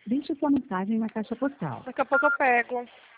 Deixe sua mensagem na caixa postal. Daqui a pouco eu pego.